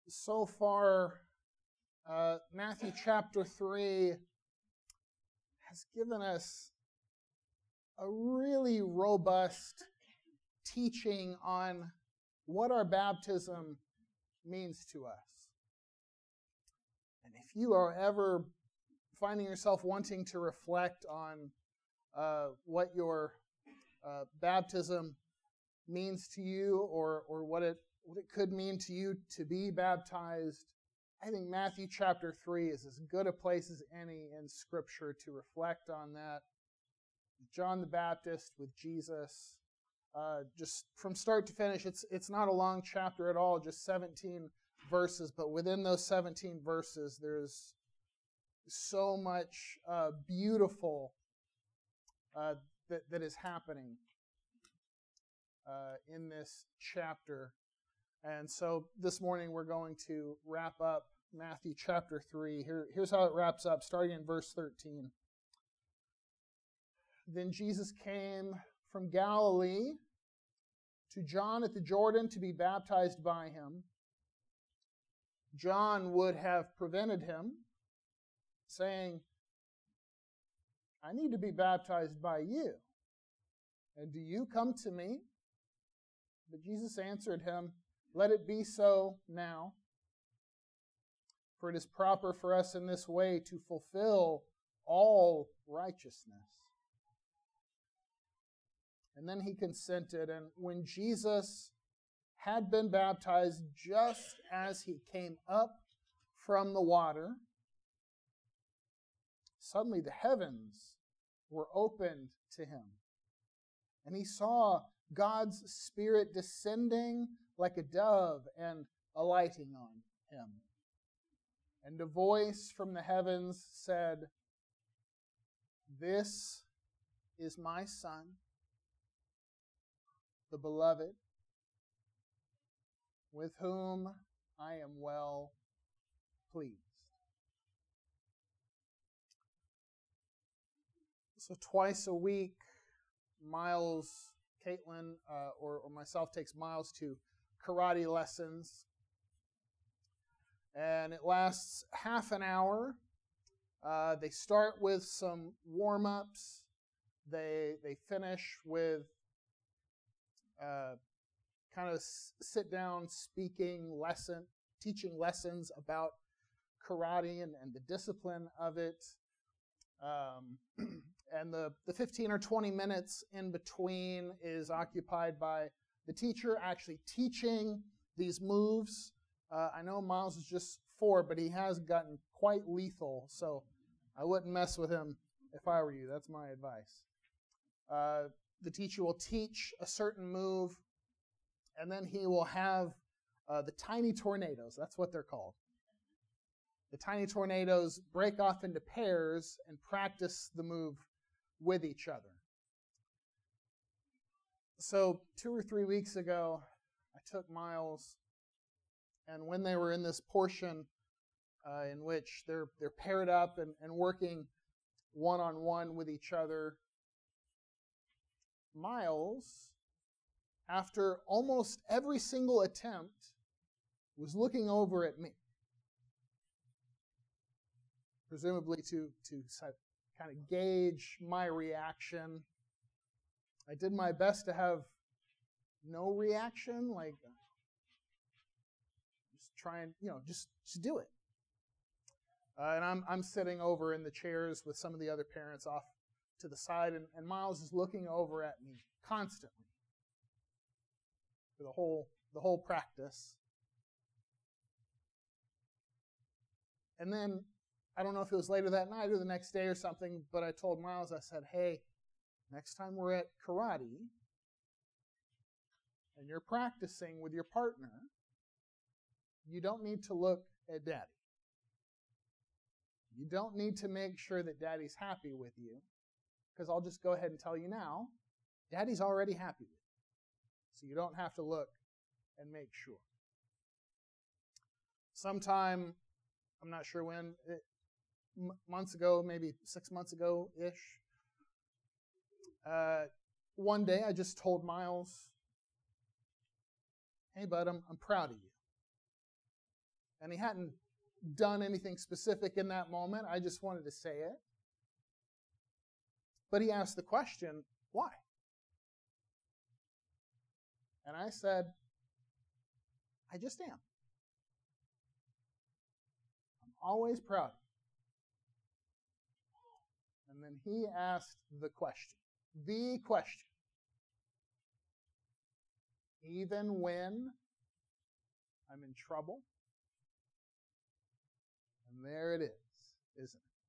So far, Matthew chapter 3 has given us a really robust teaching on what our baptism means to us. And if you are ever finding yourself wanting to reflect on what your baptism means to you, or what it could mean to you to be baptized, I think Matthew chapter 3 is as good a place as any in Scripture to reflect on that. John the Baptist with Jesus, just from start to finish, it's not a long chapter at all, just 17 verses, but within those 17 verses, there's so much beautiful that is happening in this chapter. And so this morning we're going to wrap up Matthew chapter 3. Here's how it wraps up, starting in verse 13. Then Jesus came from Galilee to John at the Jordan to be baptized by him. John would have prevented him, saying, I need to be baptized by you, and do you come to me? But Jesus answered him, Let it be so now, for it is proper for us in this way to fulfill all righteousness. And then he consented, and when Jesus had been baptized, just as he came up from the water, suddenly the heavens were opened to him, and he saw God's Spirit descending like a dove and alighting on him. And a voice from the heavens said, This is my Son, the Beloved, with whom I am well pleased. So twice a week, Miles, Caitlin, or myself takes Miles to karate lessons. And it lasts half an hour. They start with some warm-ups. They finish with kind of sit-down speaking lesson, teaching lessons about karate and the discipline of it. And the 15 or 20 minutes in between is occupied by the teacher actually teaching these moves. I know Miles is just 4, but he has gotten quite lethal, so I wouldn't mess with him if I were you. That's my advice. The teacher will teach a certain move, and then he will have the tiny tornadoes. That's what they're called. The tiny tornadoes break off into pairs and practice the move with each other. So 2 or 3 weeks ago, I took Miles, and when they were in this portion in which they're paired up and working one-on-one with each other, Miles, after almost every single attempt, was looking over at me, presumably to kind of gauge my reaction. I did my best to have no reaction, like just try and, just do it. And I'm sitting over in the chairs with some of the other parents off to the side, and Miles is looking over at me constantly for the whole practice. And then, I don't know if it was later that night or the next day or something, but I told Miles, I said, hey, next time we're at karate and you're practicing with your partner, you don't need to look at Daddy. You don't need to make sure that Daddy's happy with you, because I'll just go ahead and tell you now, Daddy's already happy with you. So you don't have to look and make sure. Sometime, I'm not sure when, months ago, maybe 6 months ago-ish, one day I just told Miles, hey, bud, I'm proud of you. And he hadn't done anything specific in that moment. I just wanted to say it. But he asked the question, why? And I said, I just am. I'm always proud. And then he asked the question. Even when I'm in trouble? And there it is, isn't it?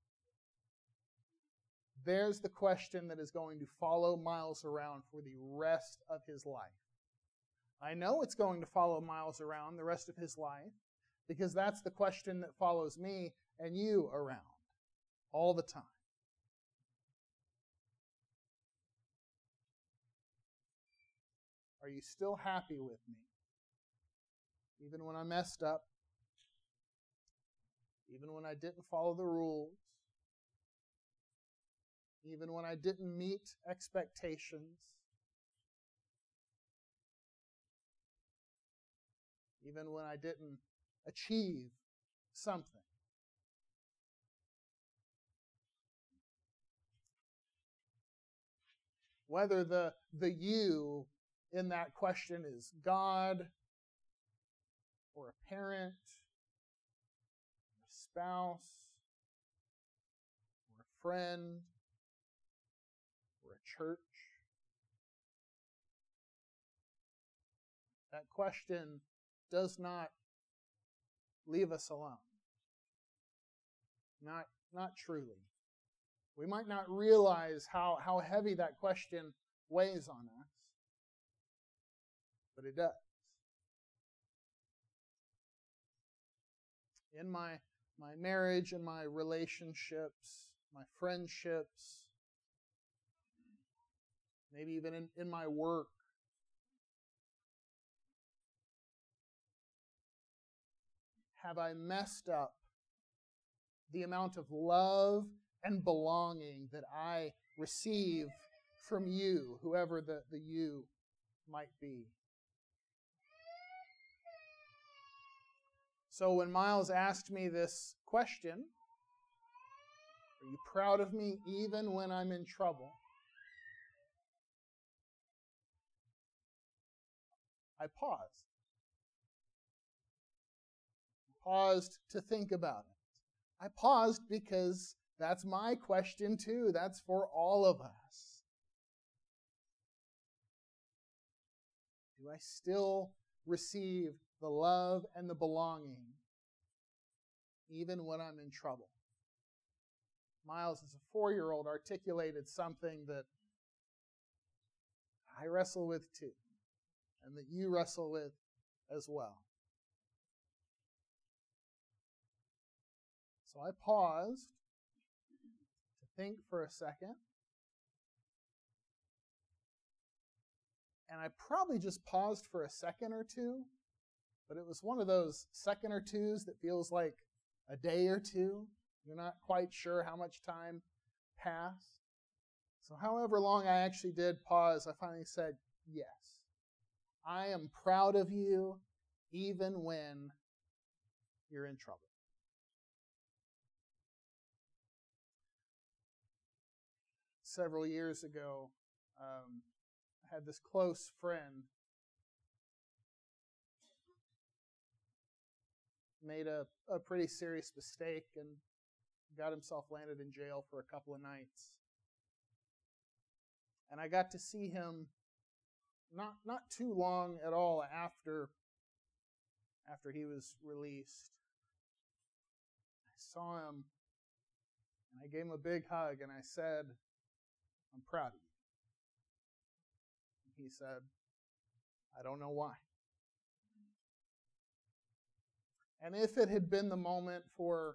There's the question that is going to follow Miles around for the rest of his life. I know it's going to follow Miles around the rest of his life because that's the question that follows me and you around all the time. Are you still happy with me? Even when I messed up? Even when I didn't follow the rules? Even when I didn't meet expectations? Even when I didn't achieve something? Whether the you in that question is God or a parent or a spouse or a friend or a church. That question does not leave us alone. Not truly. We might not realize how heavy that question weighs on us, but it does. In my marriage and my relationships, my friendships, maybe even in my work, have I messed up the amount of love and belonging that I receive from you, whoever the you might be? So when Miles asked me this question, are you proud of me even when I'm in trouble? I paused. Paused to think about it. I paused because that's my question too. That's for all of us. Do I still receive the love and the belonging even when I'm in trouble? Miles, as a 4-year-old, articulated something that I wrestle with too, and that you wrestle with as well. So I paused to think for a second, and I probably just paused for a second or two, but it was one of those second or twos that feels like a day or two. You're not quite sure how much time passed. So however long I actually did pause, I finally said, yes, I am proud of you even when you're in trouble. Several years ago, I had this close friend made a pretty serious mistake and got himself landed in jail for a couple of nights. And I got to see him not too long at all after he was released. I saw him and I gave him a big hug and I said, I'm proud of you. And he said, I don't know why. And if it had been the moment for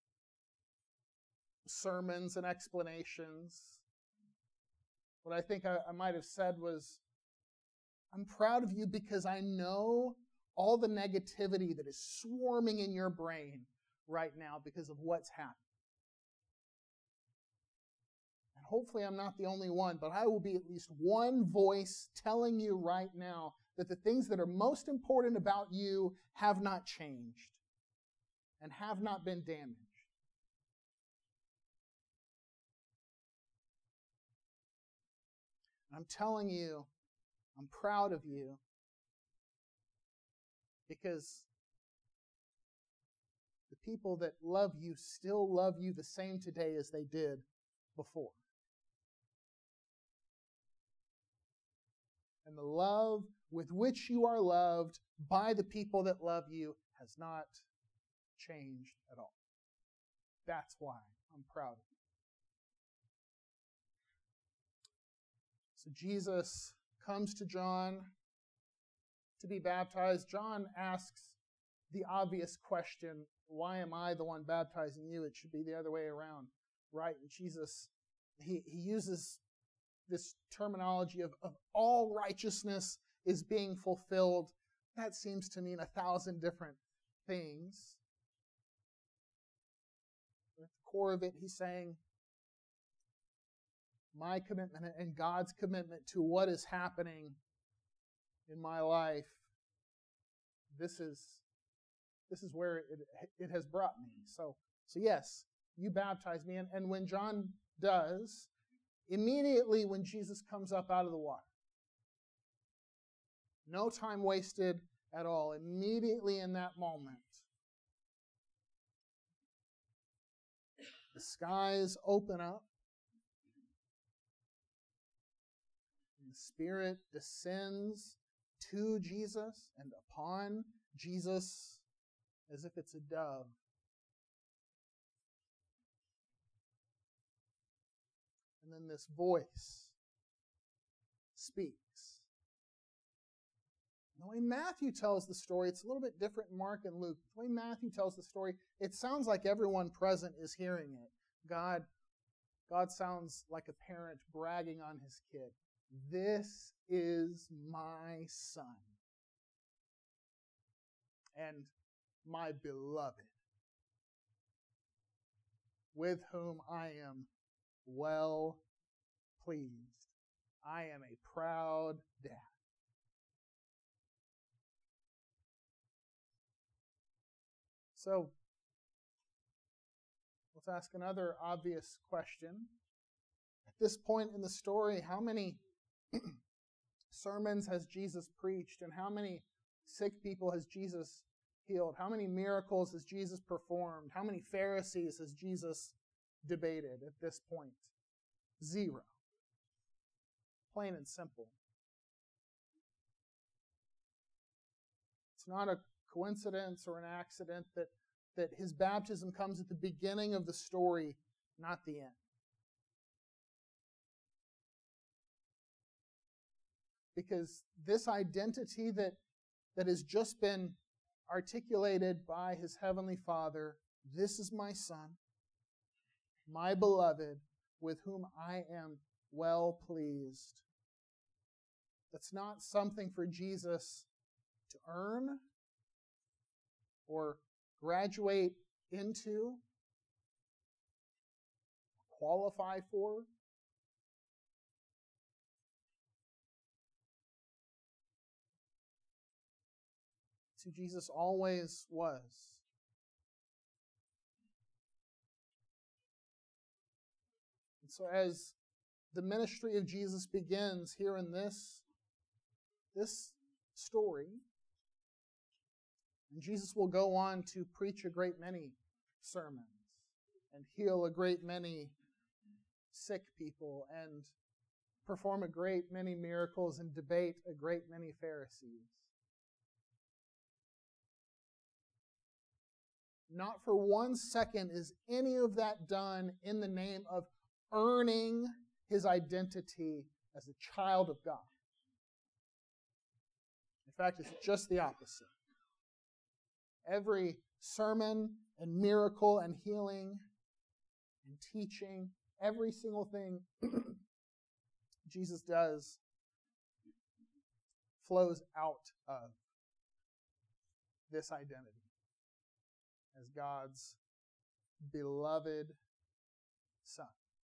sermons and explanations, what I think I might have said was, I'm proud of you because I know all the negativity that is swarming in your brain right now because of what's happened. And hopefully I'm not the only one, but I will be at least one voice telling you right now that the things that are most important about you have not changed. and have not been damaged. I'm telling you, I'm proud of you because the people that love you still love you the same today as they did before. And the love with which you are loved by the people that love you has not changed at all. That's why I'm proud of you. So Jesus comes to John to be baptized. John asks the obvious question, why am I the one baptizing you? It should be the other way around, right? And Jesus, he uses this terminology of all righteousness is being fulfilled. That seems to mean 1,000 different things. At the core of it, he's saying, my commitment and God's commitment to what is happening in my life, this is where it has brought me. So yes, you baptize me. And when John does, immediately when Jesus comes up out of the water, no time wasted at all. Immediately in that moment, the skies open up. And the Spirit descends to Jesus and upon Jesus as if it's a dove. And then this voice speaks. The way Matthew tells the story, it's a little bit different in Mark and Luke. The way Matthew tells the story, it sounds like everyone present is hearing it. God sounds like a parent bragging on his kid. This is my son and my beloved, with whom I am well pleased. I am a proud dad. So, let's ask another obvious question. At this point in the story, how many sermons has Jesus preached, and how many sick people has Jesus healed? How many miracles has Jesus performed? How many Pharisees has Jesus debated at this point? 0. Plain and simple. It's not a coincidence or an accident that his baptism comes at the beginning of the story, not the end. Because this identity that has just been articulated by his heavenly Father, this is my Son, my beloved, with whom I am well pleased. That's not something for Jesus to earn or graduate into, qualify for. It's who Jesus always was. And so as the ministry of Jesus begins here in this story, and Jesus will go on to preach a great many sermons and heal a great many sick people and perform a great many miracles and debate a great many Pharisees. Not for 1 second is any of that done in the name of earning his identity as a child of God. In fact, it's just the opposite. Every sermon and miracle and healing and teaching, every single thing Jesus does flows out of this identity as God's beloved Son.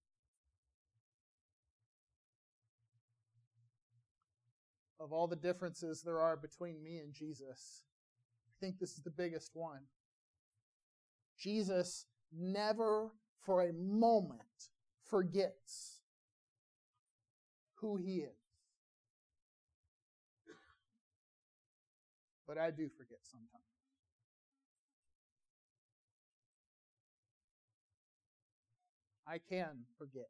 Of all the differences there are between me and Jesus, I think this is the biggest one. Jesus never for a moment forgets who he is. But I do forget sometimes. I can forget.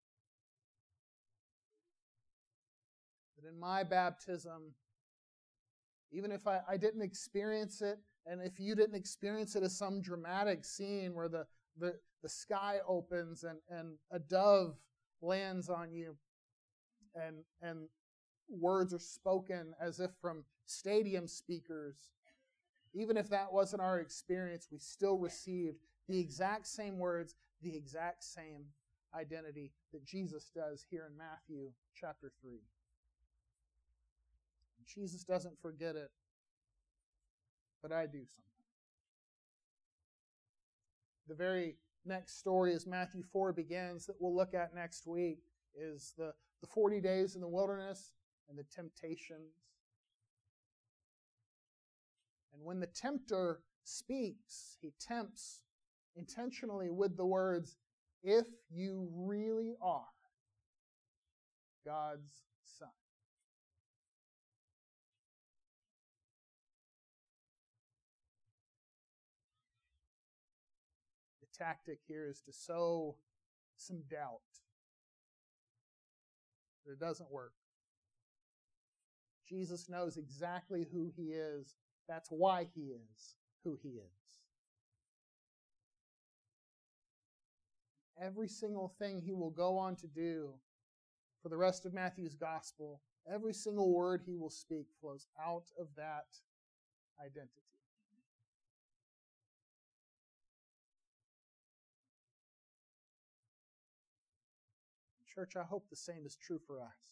That in my baptism, even if I didn't experience it, and if you didn't experience it as some dramatic scene where the sky opens and a dove lands on you and words are spoken as if from stadium speakers, even if that wasn't our experience, we still received the exact same words, the exact same identity that Jesus does here in Matthew chapter 3. Jesus doesn't forget it, but I do sometimes. The very next story, as Matthew 4 begins, that we'll look at next week, is the 40 days in the wilderness and the temptations. And when the tempter speaks, he tempts intentionally with the words, "If you really are God's Son." The tactic here is to sow some doubt. But it doesn't work. Jesus knows exactly who he is. That's why he is who he is. Every single thing he will go on to do for the rest of Matthew's gospel, every single word he will speak flows out of that identity. Church, I hope the same is true for us.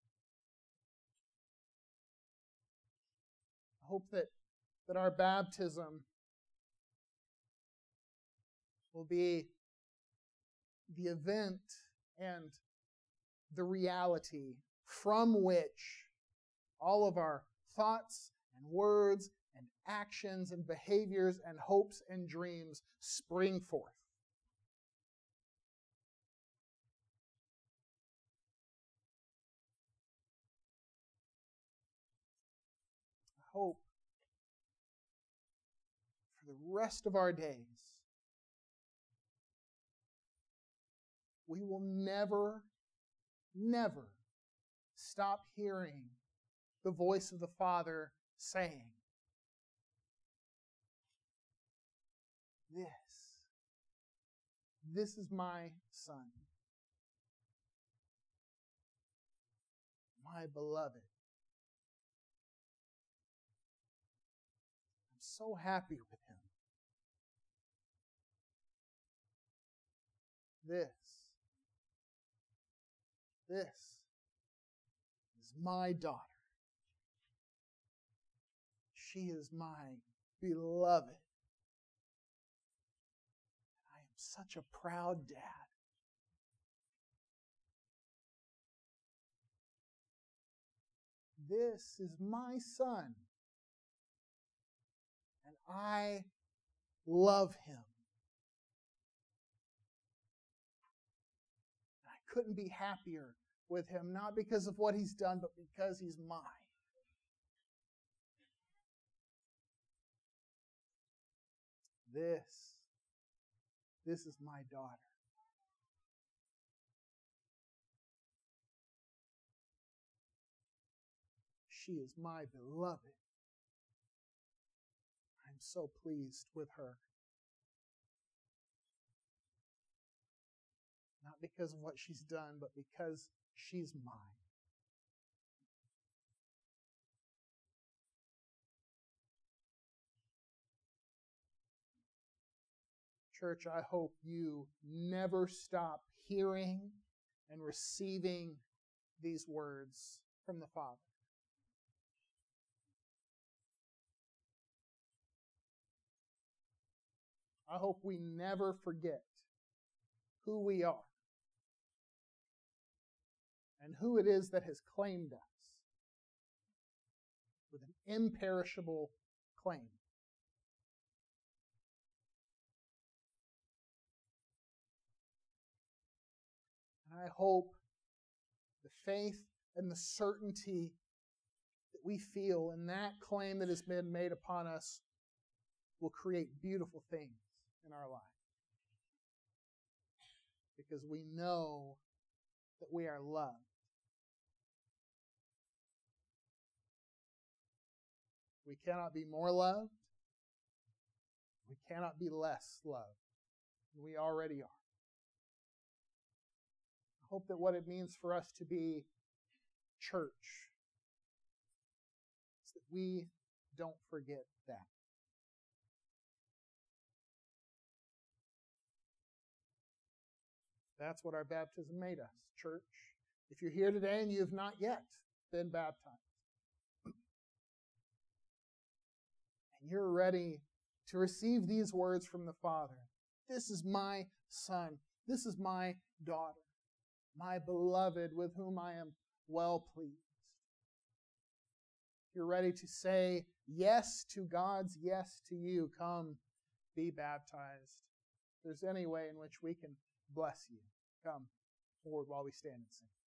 I hope that our baptism will be the event and the reality from which all of our thoughts and words and actions and behaviors and hopes and dreams spring forth. I hope for the rest of our days we will never stop hearing the voice of the Father saying, This is my Son, my beloved. I'm so happy with him. This is my daughter. She is my beloved. I am such a proud dad. This is my son, and I love him. I couldn't be happier with him, not because of what he's done, but because he's mine. This is my daughter. She is my beloved. I'm so pleased with her. Not because of what she's done, but because she's mine. Church, I hope you never stop hearing and receiving these words from the Father. I hope we never forget who we are and who it is that has claimed us with an imperishable claim. And I hope the faith and the certainty that we feel in that claim that has been made upon us will create beautiful things in our life. Because we know that we are loved. We cannot be more loved. We cannot be less loved. We already are. I hope that what it means for us to be church is that we don't forget that. That's what our baptism made us, church. If you're here today and you have not yet been baptized, and you're ready to receive these words from the Father, this is my son, this is my daughter, my beloved with whom I am well pleased. You're ready to say yes to God's yes to you. Come, be baptized. If there's any way in which we can bless you, come forward while we stand and sing.